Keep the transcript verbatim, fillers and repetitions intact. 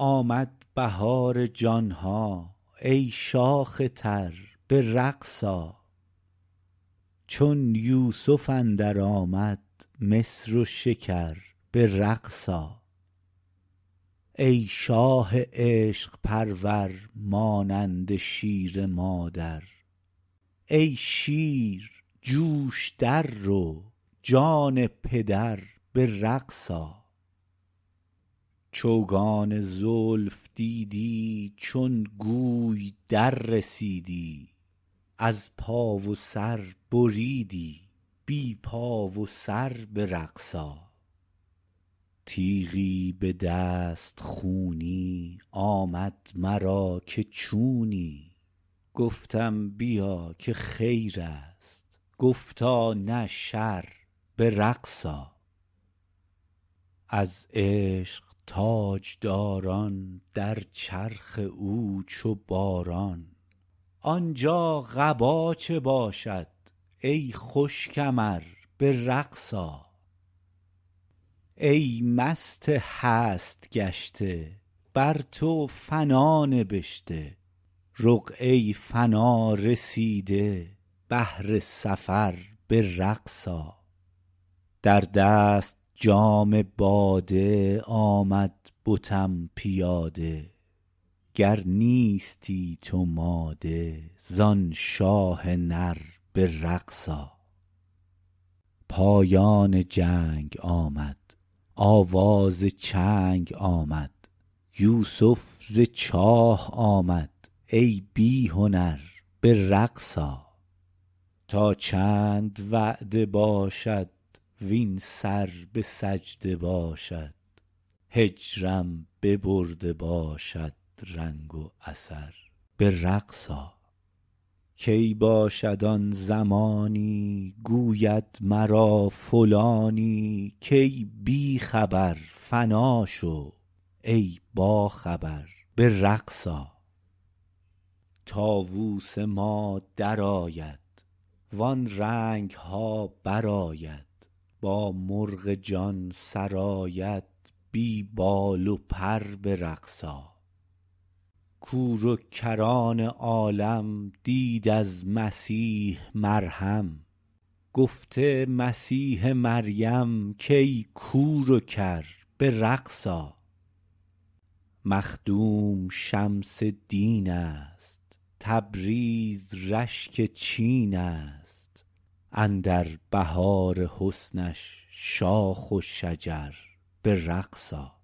آمد بهار جانها ای شاخ تر به رقص آ. چون یوسف اندر آمد مصر و شکر به رقص آ. ای شاه عشق پرور مانند شیر مادر، ای شیر جوش در رو جان پدر به رقص آ. چوگان زلف دیدی چون گوی در رسیدی، از پا و سر بریدی بی پا و سر به رقص آ. تیغی به دست خونی آمد مرا که چونی، گفتم بیا که خیر است گفتا نه شر به رقص آ. از عشق تاجداران در چرخ او چو باران، آنجا قبا چه باشد ای خوش کمر به رقص آ. ای مست هست گشته بر تو فنا نبشته، رقعه فنا رسیده بهر سفر به رقص آ. در دست جام باده آمد بتم پیاده، گر نیستی تو ماده زان شاه نر به رقص آ. پایان جنگ آمد آواز چنگ آمد، یوسف ز چاه آمد ای بی هنر به رقص آ. تا چند وعده باشد وین سر به سجده باشد، هجرم ببرده باشد رنگ و اثر به رقص آ. کی باشد آن زمانی گوید مرا فلانی، کای بی خبر فنا شو ای باخبر به رقص آ. طاووس ما درآید وان رنگ ها برآید، با مرغ جان سرآید بی بال و پر به رقص آ. کور و کران عالم دید از مسیح مرهم، گفته مسیح مریم کای کور و کر به رقص آ. مخدوم شمس دین است تبریز رشک چین است، اندر بهار حسنش شاخ و شجر به رقص آ.